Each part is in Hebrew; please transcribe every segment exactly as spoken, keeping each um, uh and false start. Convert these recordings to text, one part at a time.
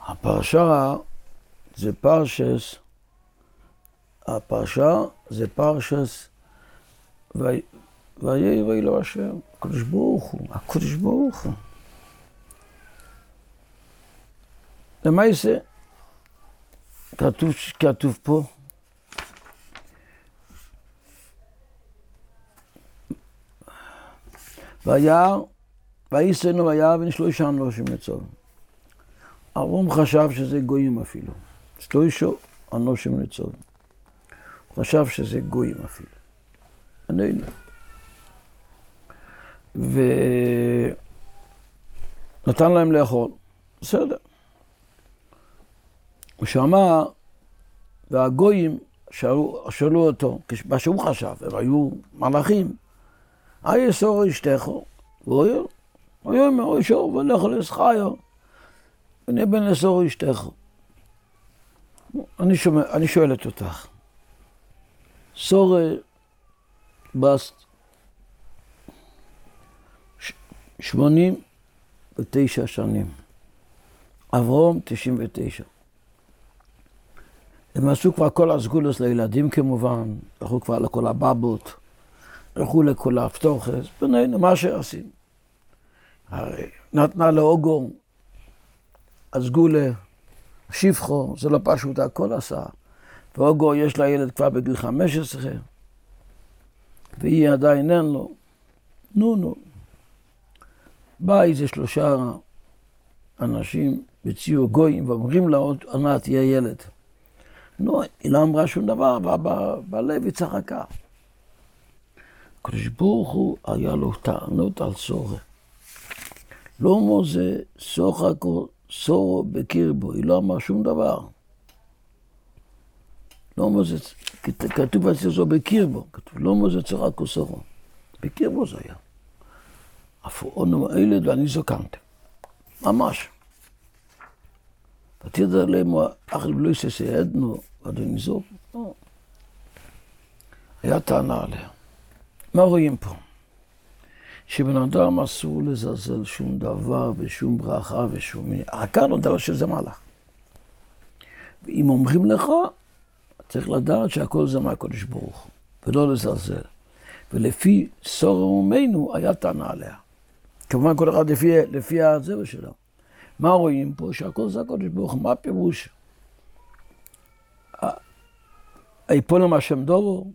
הפרשה זה פרשס, הפרשה זה פרשס, ויהי ואלוהי השם, הקדוש ברוך הוא, הקדוש ברוך הוא. למעשה, כתוב, כתוב פה, וירא, וייסנו וירא ונשלושה אנושים לצום. אברהם חשב שזה גויים אפילו. שלושה אנושים לצום. הוא חשב שזה גויים אפילו. איננו. ונתן להם לאכול. בסדר. הוא שמע, והגויים שאלו, שאלו אותו, מה שהוא חשב, הם היו מלאכים. היי סורו אשתךו, והוא אומר, הוא אומר, הוא שור ולך לסחיו, הנה בן לסורו אשתךו. אני שומע, אני שואלת אותך, סורה בסט שמונים ותשע שנים, אברהם תשעים ותשע. הם עשו כבר כל הסגולוס לילדים כמובן, הלכו כבר לכל הבבות, הלכו לכל הפתוחס, בינינו מה שעשים. הרי נתנה לאוגו, הסגולה, שפחו, זה לא פשוט, הכל עשה. ואוגו יש לה ילד כבר בגיל חמש עשרה, והיא עדיין אין לו. נו נו. בא איזה שלושה אנשים בציור גויים, ואומרים לה עוד עונה תהיה ילד. נו, היא לא אמרה שום דבר, בלב היא צחקה. הקדוש ברוך הוא היה לו טענות על סורה. לא מוזה סוחקו סורו בקרבו, היא לא אמרה שום דבר. לא מוזה, כתוב אצל זו בקרבו, כתוב לא מוזה סוחקו סורו. בקרבו זה היה. אפונו הילד ואני זקנתי. ממש. ותדע להם, אכל בלוי שסיידנו, אדוני זו. היה טענה עליה. מה רואים פה? שבן אדם אסור לזלזל שום דבר ושום ברכה ושום... העיקר לא דבר שזה מלאך. ואם אומרים לך, צריך לדעת שהכל זה מהקדוש ברוך הוא, ולא לזלזל. ולפי סורה אומנו היה טענה עליה. כמובן כל אחד לפי, לפי הזרע שלו. מה רואים פה? שהכל זה הקדוש ברוך הוא. מה הפירוש? היפול עם השם דובו?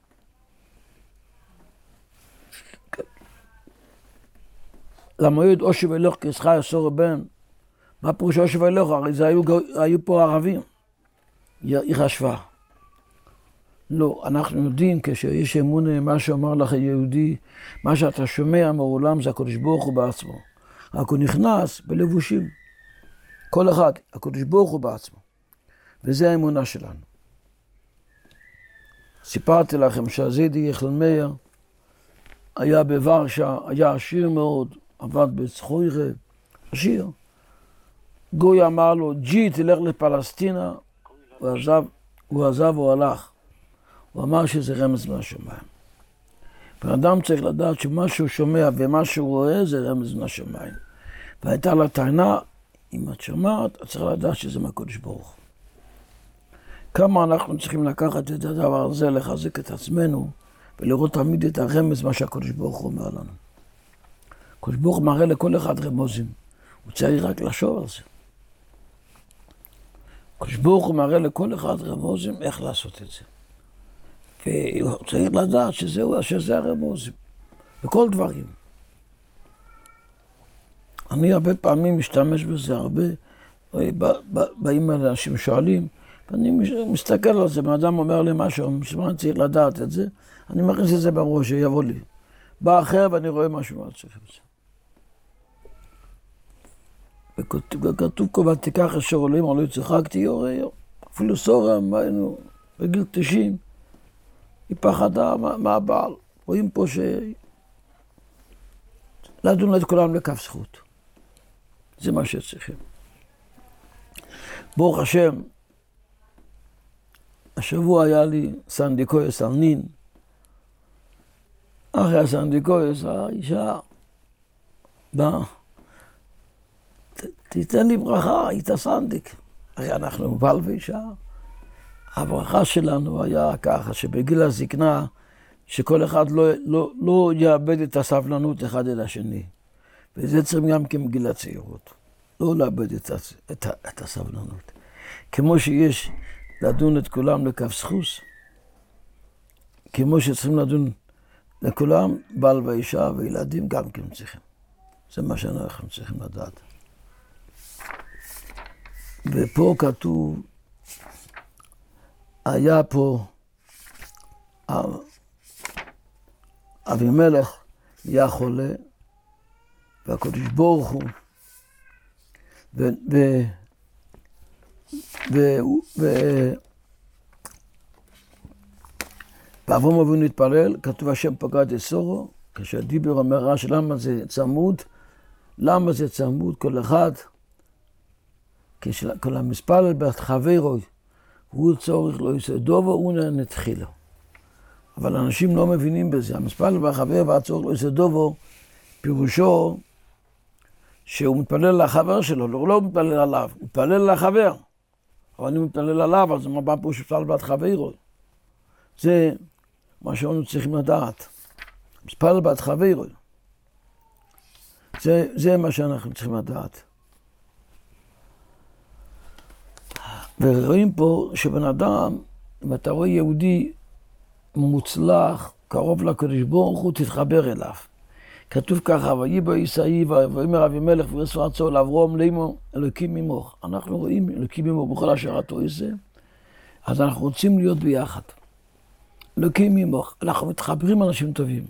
למועד אושיב אלוך כסחי סורה בן. מה פירוש אושיב אלוך? הרי זה היו, היו פה ערבים. היא חשבה. לא, אנחנו יודעים כשיש אמונה, מה שאומר לך יהודי, מה שאתה שומע מעולם זה הקדוש ברוך הוא בעצמו. רק הוא נכנס בלבושים. כל אחד, הקדוש ברוך הוא בעצמו. וזה האמונה שלנו. סיפרתי לכם שהזידי יחל מאיר היה בוורשה, היה עשיר מאוד, עבד בצחוירה, עשיר. גוי אמר לו, ג'י תלך לפלסטינה, הוא עזב, הוא עזב, הוא הלך. הוא אמר שזה רמז מהשמיים. בן צריך לדעת שמה שהוא שומע ומה שהוא רואה זה רמז מהשמיים. והייתה לה טענה, אם את שומעת, את צריכה לדעת שזה מהקדוש ברוך. כמה אנחנו צריכים לקחת את הדבר הזה, לחזק את עצמנו, ולראות תמיד את הרמז מה שהקדוש ברוך הוא אומר לנו. הקדוש ברוך הוא מראה לכל אחד רמוזים. הוא צריך רק לחשוב על זה. הקדוש ברוך הוא מראה לכל אחד רמוזים איך לעשות את זה. והוא צריך לדעת שזהו, שזה הרמוזים. בכל דברים. אני הרבה פעמים משתמש בזה הרבה. באים אנשים שואלים, ואני מסתכל על זה, האדם אומר לי משהו, אני צריך לדעת את זה, אני מכניס את זה בראש, שיבוא לי. בא אחר ואני רואה משהו מה צריך את זה. וכתוב פה, ותיקח אשר עולים, אבל לא צחקתי יורי, אפילו סורה, בגיל תשעים, היא פחדה מהבעל. רואים פה ש... לדון את כולם לכף זכות. זה מה שצריכים. ברוך השם, השבוע היה לי סנדיקויס על נין. אחרי הסנדיקויס, האישה באה, תיתן לי ברכה, היית סנדיק. הרי אנחנו בעל ואישה. הברכה שלנו היה ככה, שבגיל הזקנה, שכל אחד לא, לא, לא יאבד את הסבלנות אחד אל השני. וזה צריך גם כמגיל הצעירות. לא לאבד את, את, את הסבלנות. כמו שיש לדון את כולם לכף סחוס, כמו שצריכים לדון לכולם, בעל ואישה וילדים גם כן צריכים. זה מה שאנחנו צריכים לדעת. ופה כתוב, היה פה אבימלך היה חולה, והקדוש ברוך הוא, ו... ו... ו... ו... ואברהם אבינו התפלל, כתוב השם פקד את סורו, כשהדיבר אומר רש, למה זה צמוד? למה זה צמוד? כל אחד, כל המספלל בת חברוי, הוא צורך לא יסדובו, הוא נתחילו. אבל אנשים לא מבינים בזה. המספלל והחבר והצורך לא יסדובו, פירושו שהוא מתפלל לחבר שלו, הוא לא מתפלל עליו, הוא מתפלל לחבר. אבל אני מתפלל עליו, אז מה פה שפלל בת חברוי? זה מה שאנו צריכים לדעת. מספלל בת חברוי. זה, זה מה שאנחנו צריכים לדעת. ורואים פה שבן אדם, אם אתה רואה יהודי מוצלח, קרוב לקדוש ברוך הוא, תתחבר אליו. כתוב ככה, ויבא ישאי ויאמר אבימלך ויעשו עצו לאברום לאמו אלוקים עמך. אנחנו רואים אלוקים עמך בכל אשר אתה עושה, אז אנחנו רוצים להיות ביחד. אלוקים עמך, אנחנו מתחברים אנשים טובים.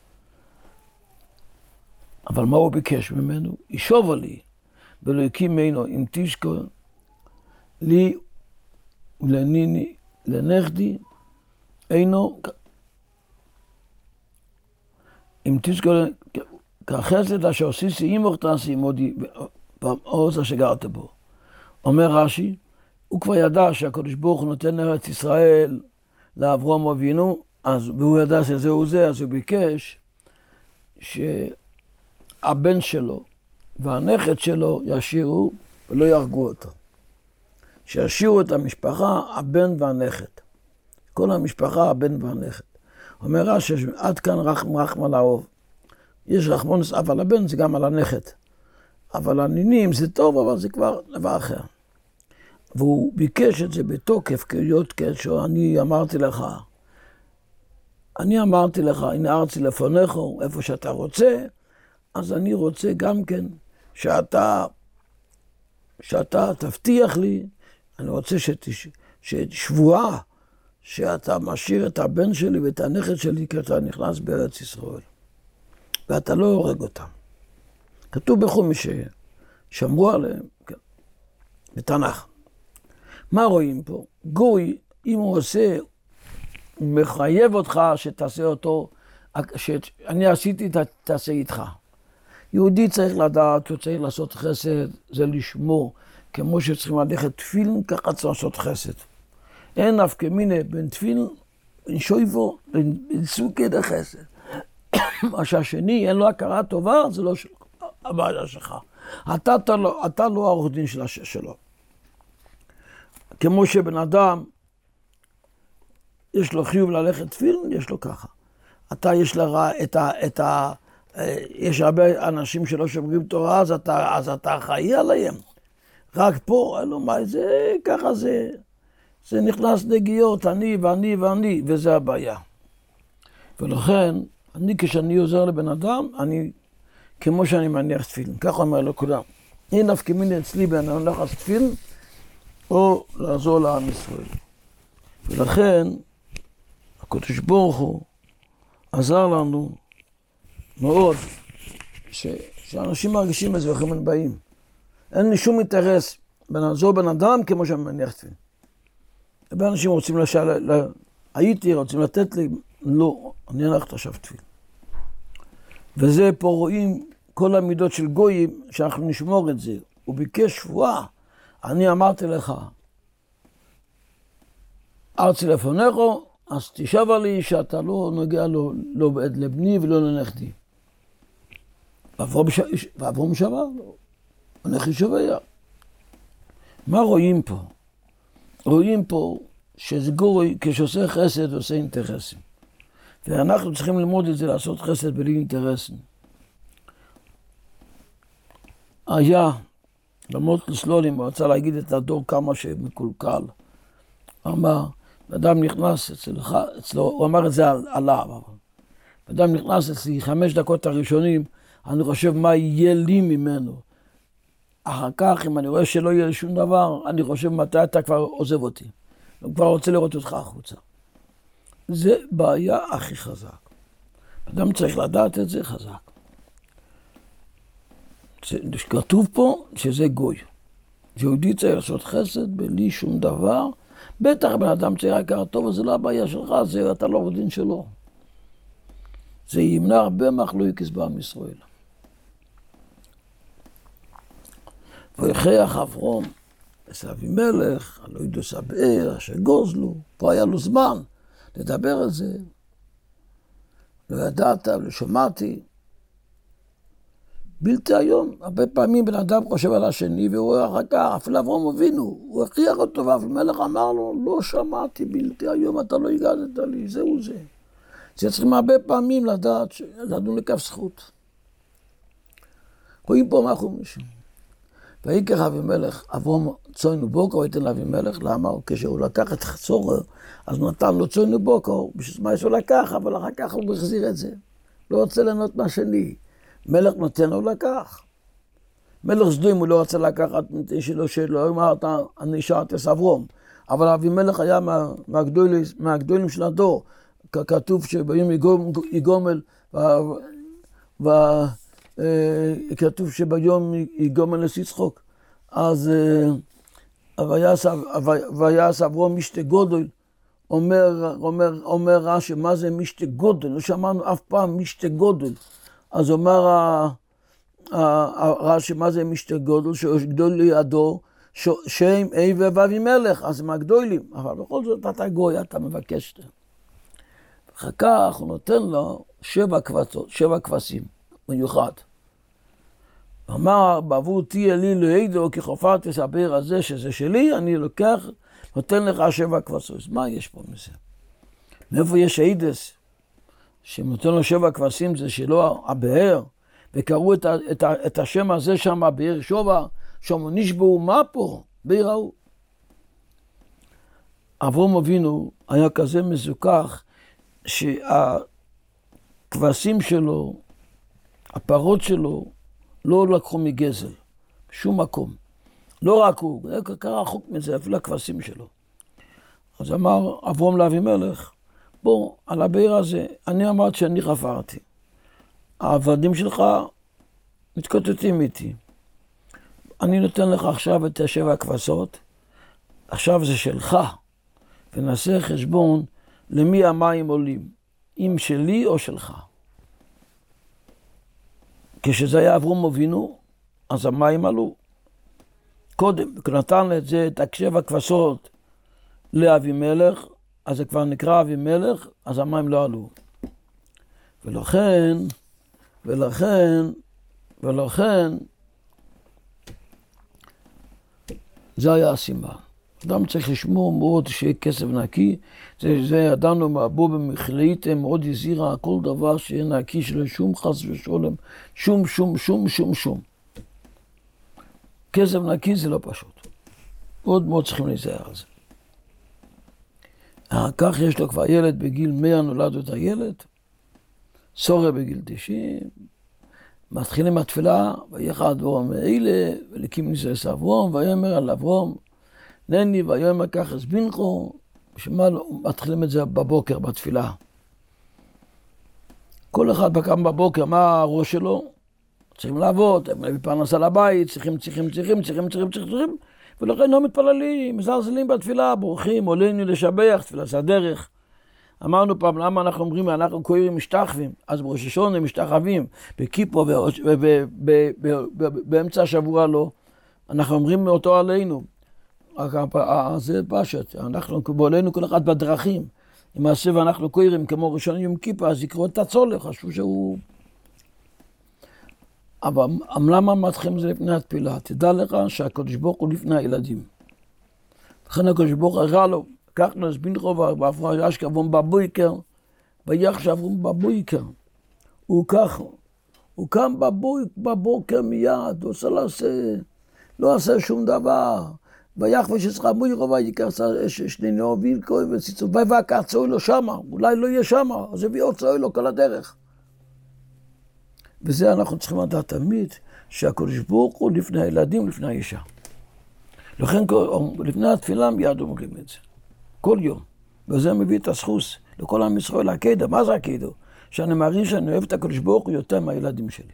אבל מה הוא ביקש ממנו? ישוב עלי, ואלוקים ממנו אם תשקול לי ולניני לנכדי אינו אם תשקול כחסד אשר עשיתי עמך תעשי עמדי בארץ אשר גרת בו. אומר רש"י, הוא כבר ידע שהקדוש ברוך הוא נותן לארץ ישראל לאברהם אבינו, אז והוא ידע שזהו זה, אז הוא ביקש שהבן שלו והנכד שלו ישירו ולא יהרגו אותו. שישירו את המשפחה, הבן והנכד. כל המשפחה, הבן והנכד. אומר רש"י, עד כאן רחם רחם על האוב. יש רחמון נוסף על הבן, זה גם על הנכד. אבל הנינים זה טוב, אבל זה כבר דבר אחר. והוא ביקש את זה בתוקף, כהיות כאשר אני אמרתי לך, אני אמרתי לך, הנה ארצי לפניך, איפה שאתה רוצה, אז אני רוצה גם כן שאתה, שאתה תבטיח לי, אני רוצה שתש, ששבועה, שאתה משאיר את הבן שלי ואת הנכד שלי, כי אתה נכנס בארץ ישראל. ואתה לא הורג אותם. כתוב בחומי ששמרו עליהם, כן, בתנ"ך. מה רואים פה? גוי, אם הוא עושה, הוא מחייב אותך שתעשה אותו, שאני עשיתי, תעשה איתך. יהודי צריך לדעת, הוא צריך לעשות חסד, זה לשמור, כמו שצריכים ללכת תפילין, ככה צריך לעשות חסד. אין אף כמיני בין תפילין, בין שויבו, בין סוכי דחסד. מה שהשני, אין לו הכרה טובה, זה לא שלך, הבעיה שלך. אתה, אתה, לא, אתה לא העורך דין של השש שלו. כמו שבן אדם, יש לו חיוב ללכת תפילין, יש לו ככה. אתה יש לך את ה... את ה יש הרבה אנשים שלא שומרים תורה, אז אתה, אז אתה אחראי עליהם. רק פה, אלו מה, זה ככה זה, זה נכנס נגיעות, אני ואני ואני, וזה הבעיה. ולכן, אני כשאני עוזר לבן אדם, אני, כמו שאני מניח תפילין, ככה אומר לכולם. אין נפקא מינה אצלי בין הלכת תפילין, או לעזור לעם ישראל. ולכן, הקדוש ברוך הוא עזר לנו מאוד, ש... שאנשים מרגישים את זה וכם הם באים. אין לי שום אינטרס לעזור בן אדם כמו שאני מניח תפילין. הרבה אנשים רוצים לשאול, לה... הייתי, רוצים לתת לי, לא, אני הלכת עכשיו תפילין. וזה פה רואים כל המידות של גויים, שאנחנו נשמור את זה. הוא ביקש שבועה, אני אמרתי לך, ארצי לפניך, אז תשב עלי שאתה לא נוגע לו, לא לבני ולא לנכדי. ואברום שבר לו. אנכי שובע. מה רואים פה? רואים פה שזה גוי כשעושה חסד ועושה אינטרסים. ואנחנו צריכים ללמוד את זה, לעשות חסד בלי אינטרסים. היה, למות לסלולים, הוא רצה להגיד את הדור כמה שמקולקל. הוא אמר, אדם נכנס אצלך, אצלו, הוא אמר את זה עליו. אדם נכנס אצלי חמש דקות הראשונים, אני חושב מה יהיה לי ממנו. אחר כך, אם אני רואה שלא יהיה לי שום דבר, אני חושב מתי אתה כבר עוזב אותי. הוא כבר רוצה לראות אותך החוצה. זה בעיה הכי חזק. אדם צריך לדעת את זה חזק. כתוב פה שזה גוי. יהודי צריך לעשות חסד בלי שום דבר. בטח בן אדם צריך לקחת טוב, זה לא הבעיה שלך, זה אתה לא בדין שלו. זה ימנע הרבה מחלוקת בעם ישראל. ויחייך אברום, אצל אבימלך, הלא ידוס הבאר, שגוזלו, פה היה לו זמן לדבר על זה. לא ידעת, לא שמעתי. בלתי היום, הרבה פעמים בן אדם חושב על השני, והוא רואה אחר כך, אפילו אברום אבינו, הוא הכריח אותו, ואבימלך אמר לו, לא שמעתי, בלתי היום, אתה לא הגדת לי, זהו זה. זה צריכים הרבה פעמים לדעת, לדענו לכף זכות. רואים פה מה חומש. ויקח אבימלך, אברום צאן ובוקר, ייתן לאבימלך, למה? כשהוא לקח את חצור, אז נתן לו צאן ובוקר, בשביל מה שהוא לקח, אבל אחר כך הוא החזיר את זה. לא רוצה ליהנות מהשני. מלך נותן לו לקח. מלך סדום הוא לא רוצה לקחת שלו שלו, הוא אמר, אני שארתי את אברום. אבל אבימלך היה מהגדולים, מהגדולים של הדור. כתוב שביום יגומל, וכתוב שביום יגומל לסיצחוק. אז ויעש אברום משתה גודל, אומר, אומר, אומר רש"י, מה זה משתה גודל? לא שמענו אף פעם משתה גודל. אז אומר רש"י, מה זה משתה גודל? שיש גדול לידו, שם איבה ואבימלך, אז הם הגדולים. אבל בכל זאת אתה גוי, אתה מבקש. אחר כך הוא נותן לו שבע כבשות, שבע כבשים, מיוחד. הוא אמר, בעבור תהיה לי לעדו, כי חופרתי את הבאר הזה שזה שלי, אני לוקח, נותן לך שבע כבשות. מה יש פה מזה? מאיפה יש עדס? שנותן לו שבע כבשים זה שלו הבאר, וקראו את, את, את השם הזה שם, באר שובה, שם נשבעו, מה פה? באר ההוא. אברום אבינו היה כזה מזוכח, שהכבשים שלו, הפרות שלו, לא לקחו מגזל, שום מקום. לא רק הוא, קרה רחוק מזה, אפילו הכבשים שלו. אז אמר אברום לאבימלך, בוא, על הבאר הזה, אני אמרת שאני חפרתי. העבדים שלך מתקוטטים איתי. אני נותן לך עכשיו את השבע הכבשות, עכשיו זה שלך, ונעשה חשבון למי המים עולים, אם שלי או שלך. כשזה היה אברום אבינו, אז המים עלו. קודם, כשנתן את זה, את שבע הכבשות לאבימלך, אז זה כבר נקרא אבימלך, אז המים לא עלו. ולכן, ולכן, ולכן, זה היה הסימן. אדם צריך לשמור מאוד שיהיה כסף נקי, זה, זה ידענו מהבו במכלאיתם, מאוד הזהירה, כל דבר שיהיה נקי, שלא שום חס ושולם, שום, שום, שום, שום, שום. כסף נקי זה לא פשוט. מאוד מאוד צריכים להיזהר על זה. כך יש לו כבר ילד בגיל מאה, נולד את הילד, סורה בגיל תשעים, מתחילים מהתפילה, ויחד אברום אלה, ולקים ניסס אברום, ויאמר על אברום, נני ויאמר כך הסבינכו, שמה מתחילים את זה בבוקר, בתפילה. כל אחד קם בבוקר, מה הראש שלו? צריכים לעבוד, הם להביא פרנסה לבית, צריכים, צריכים, צריכים, צריכים, צריכים, צריכים, ולכן לא מתפללים, מזלזלים בתפילה, בורחים, עולים לשבח, תפילה זה הדרך. אמרנו פעם, למה אנחנו אומרים, אנחנו קוראים משתחווים, אז בראש השונה הם משתחווים, בכיפו ובאמצע השבוע לא, אנחנו אומרים אותו עלינו. זה פשט, אנחנו בולנו כל אחד בדרכים, אם מעשה ואנחנו קוראים כמו ראשון יום כיפה, אז יקראו את הצולח, חשבו שהוא... אבל למה מתחילים זה לפני התפילה? תדע לך שהקדוש ברוך הוא לפני הילדים. לכן הקדוש ברוך הוא הראה לו, כך נסבין רוב ואפרה ישכבון בבויקר, ויחשבון בבויקר. הוא ככה, הוא קם בבוקר מיד, הוא עושה לעשה, לא עשה שום דבר. ויחבש יצחק מוירו ויקח שני נאוביל כהן וציצו, ויבקע צוי לו שמה, אולי לא יהיה שמה, אז הביא עוד צוי לו כל הדרך. וזה אנחנו צריכים לדעת תמיד, שהקדוש ברוך הוא לפני הילדים, לפני האישה. לכן לפני התפילה מיד אומרים את זה, כל יום. וזה מביא את הסחוס לכל עם ישראל, הקדע. מה זה הקדע? שאני מרגיש שאני אוהב את הקדוש ברוך הוא יותר מהילדים שלי.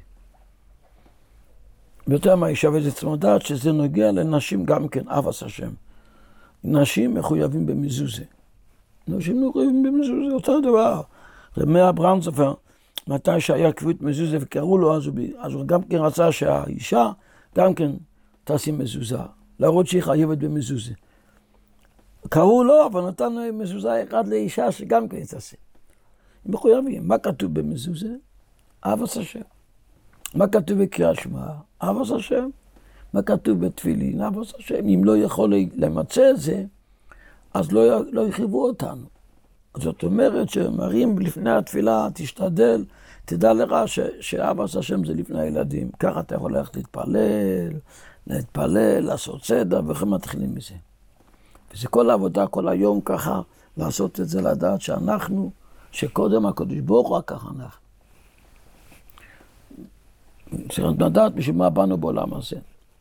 יותר מהאישה, וזה צריך לדעת שזה נוגע לנשים גם כן, אבס השם. נשים מחויבים במזוזה. נשים מחויבים במזוזה, אותו דבר. רמי אברנסופר, מתי שהיה קביעות מזוזה וקראו לו, אז הוא, אז הוא גם כן רצה שהאישה גם כן תשים מזוזה. להראות שהיא חייבת במזוזה. קראו לו, אבל נתן מזוזה אחד לאישה שגם כן תעשה. הם מחויבים. מה כתוב במזוזה? אבס השם. מה כתוב בקריאת שמע? אבס השם. מה כתוב בתפילין? אבס השם. אם לא יכול למצא את זה, אז לא, לא יחייבו אותנו. זאת אומרת שמראים לפני התפילה, תשתדל, תדע לך ש, שאבס השם זה לפני הילדים. ככה אתה יכול ללכת להתפלל, להתפלל, לעשות סדר, וכן מתחילים מזה. וזה כל העבודה, כל היום ככה, לעשות את זה, לדעת שאנחנו, שקודם הקדוש ברוך הוא, ככה אנחנו. צריך לדעת בשביל מה באנו בעולם הזה.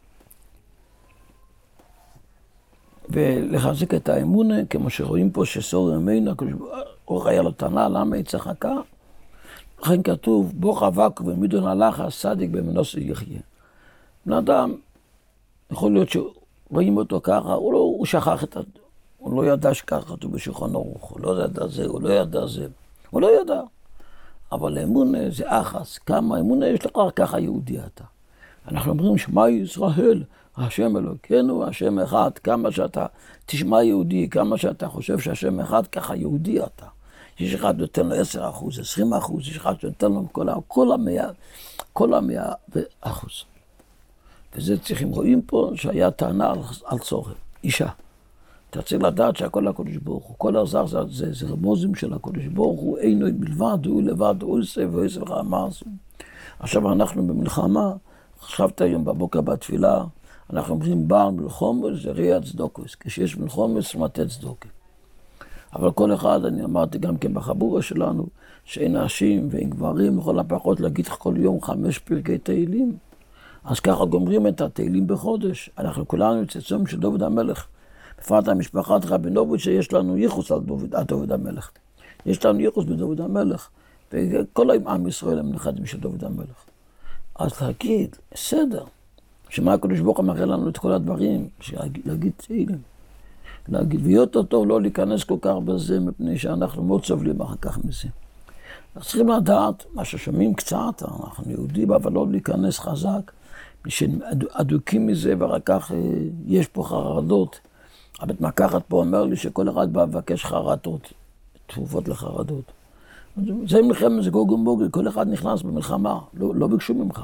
ולחזק את האמונה, כמו שרואים פה שסור ימינו, הקדוש ברוך הוא היה לו טענה, למה היא צחקה? לכן כתוב, בוך אבק ומידון הלך, צדיק במנוסו יחיה. בן אדם, יכול להיות שרואים אותו ככה, הוא, לא, הוא שכח את זה, הוא לא ידע שככה כתוב בשולחן ערוך, הוא לא ידע זה, הוא לא ידע זה, הוא לא ידע. אבל אמונה זה אחס, כמה אמונה יש לך, ככה יהודי אתה. אנחנו אומרים שמע ישראל, השם אלוקינו, השם אחד, כמה שאתה תשמע יהודי, כמה שאתה חושב שהשם אחד, ככה יהודי אתה. יש אחד נותן לו עשר אחוז, עשרים אחוז, יש אחד נותן לו כל, כל המאה, כל המאה אחוז. וזה צריכים, רואים פה שהיה טענה על, על צורך, אישה. אתה צריך לדעת שהכל הקדוש ברוך הוא, כל הזר זה, זה, זה רמוזים של הקדוש ברוך הוא, אינו בלבד, הוא לבד, הוא עושה ועושה לך מעשים. עכשיו אנחנו במלחמה, חשבת היום בבוקר בתפילה, אנחנו אומרים בר מלחומס זה ראייה צדוקוס, כשיש מלחומס מטה צדוקה. אבל כל אחד, אני אמרתי גם כן בחבורה שלנו, שאין נשים ואין גברים, לכל הפחות להגיד כל יום חמש פרקי תהילים. אז ככה גומרים את התהילים בחודש. אנחנו כולנו צאצאים של דוד המלך. בפרט המשפחת רבינוביץ' שיש לנו ייחוס על דוד, על דוד המלך. יש לנו ייחוס בדוד המלך. וכל עם ישראל הם נכדים של דוד המלך. אז להגיד, בסדר, שמה הקדוש ברוך הוא מראה לנו את כל הדברים, להגיד תהילים. להגיד, ויותר טוב לא להיכנס כל כך בזה, מפני שאנחנו מאוד סובלים אחר כך מזה. אז צריכים לדעת, מה ששומעים קצת, אנחנו יהודים, אבל לא להיכנס חזק, שאדוקים מזה, ורק כך יש פה חרדות. הבית מקחת פה אומר לי שכל אחד בא מבקש חרדות, תפופות לחרדות. זה מלחמת, זה גוג ומוגל, כל אחד נכנס במלחמה, לא, לא ביקשו ממך.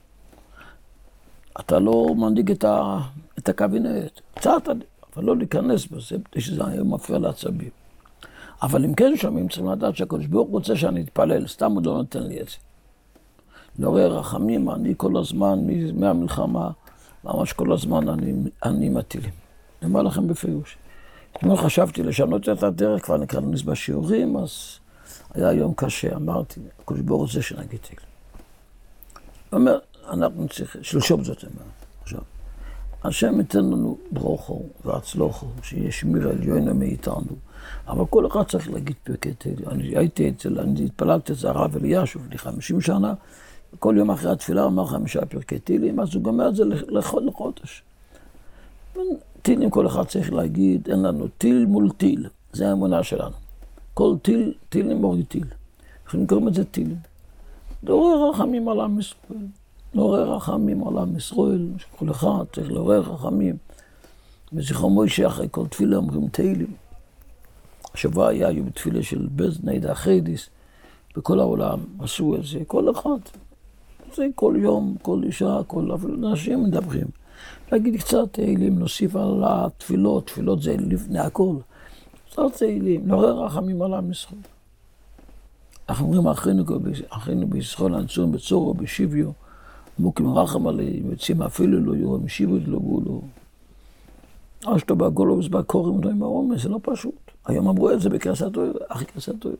אתה לא מנהיג את, ה, את הקבינט, קצת, אבל לא להיכנס בזה, שזה היום מפריע לעצבים. אבל אם כן שומעים, צריכים לדעת שהקדוש ברוך הוא רוצה שאני אתפלל, סתם הוא לא נותן לי את זה. לעורר רחמים, אני כל הזמן, מהמלחמה, ממש כל הזמן אני, אני מטילים. אני אומר לכם בפירוש. אתמול חשבתי לשנות את הדרך, כבר נקראנו בשיעורים, אז היה יום קשה, אמרתי, הקדוש ברוך הוא רוצה שנגיד תהילים. הוא אומר, אנחנו צריכים, שלשום זאת אומר, עכשיו. השם ייתן לנו ברוכו והצלוחו, שיש שמירה עליונה מאיתנו. אבל כל אחד צריך להגיד פרקי תהילים. אני הייתי אצל, אני התפללתי את זה הרב אלישוב לפני חמישים שנה, כל יום אחרי התפילה הוא אמר חמישה פרקי תהילים, אז הוא גומר את זה לחודש. תהילים כל אחד צריך להגיד, אין לנו טיל מול טיל, זה האמונה שלנו. כל טיל, תהילים מוריד טיל. אנחנו קוראים את זה תהילים. לעורר רחמים על עם ישראל. לעורר רחמים על עם ישראל, שכל אחד צריך לעורר רחמים. וזכר מוישה אחרי כל תפילה אומרים תהילים. השבוע היה היו בתפילה של בז נדע חיידיס, בכל העולם עשו את זה, כל אחד. זה כל יום, כל אישה, כל אנשים מדברים. להגיד קצת תהילים, נוסיף על התפילות, תפילות זה לפני הכל. קצת תהילים, לעורר רחמים על עם ישראל. אנחנו אומרים, אחינו בישראל אנצום בצורו, בשיביו, מוקים רחם עליהם, יוצאים אפילו לא יהיו, משיבו לא גאולו. אשתו בגולוס בקורים לא עם העומס, זה לא פשוט. היום אמרו את זה בקרסת אויר, אחי קרסת אויר.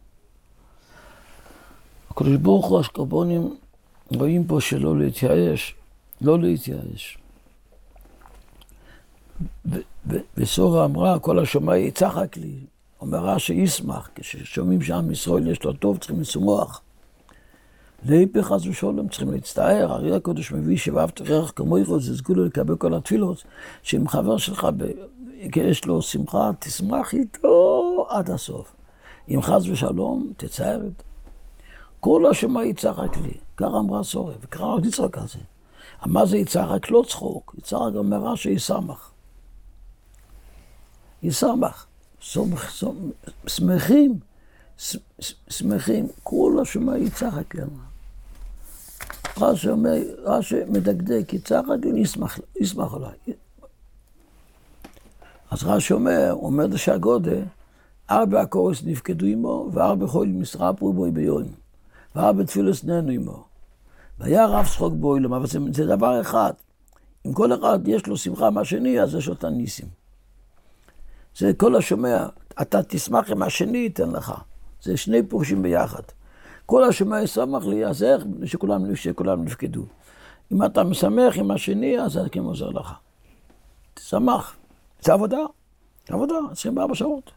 הקדוש ברוך הוא, השקרבונים, רואים פה שלא להתייאש, לא להתייאש. וסורה אמרה, כל השומע יצחק לי, אומרה שישמח, כששומעים שעם ישראל יש לו טוב, צריכים לשמוח. להיפך חס ושלום, צריכים להצטער, הרי הקדוש מביא שבאהבת רעך כמוך, זה סגולה לקבל כל התפילות, שאם חבר שלך יש לו שמחה, תשמח איתו עד הסוף. אם חס ושלום, תצער איתו. כל השומע יצחק לי, ככה אמרה סורה, וככה רק לצחוק על זה. מה זה יצחק? לא צחוק, יצחק אומרה שישמח. ישמח, שמחים, שמחים, כל השומע יצחק לי אמרה. רש"י מדקדק, יצחק לי, ישמח עליי. אז רש"י אומר, הוא אומר שהגודה, ארבע הקורס נפקדו עמו, וארבע חול מסרפו בו ביום. וארבע תפילוס נהנו עמו. והיה רב שחוק בו אילום, אבל זה, זה דבר אחד. אם כל אחד יש לו שמחה מהשני, אז יש אותה ניסים. זה כל השומע, אתה תשמח עם השני ייתן לך. זה שני פורשים ביחד. כל השומע ישמח לי, אז איך שכולם, שכולם נפקדו. אם אתה משמח עם השני, אז זה כן עוזר לך. תשמח. זה עבודה. זה עבודה, עשרים וארבע שעות.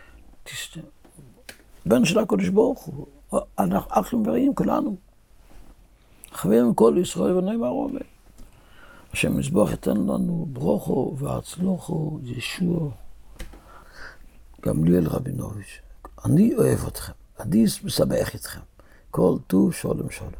בן של הקדוש ברוך הוא. אנחנו אחים ורעים, כולנו. חברים כל ישראל ונאי מערובה. השם יזבח ייתן לנו ברוכו והצלוחו, ישוע. גמליאל רבינוביץ'. אני אוהב אתכם. אני משמח אתכם. כל טוב שלום שלום.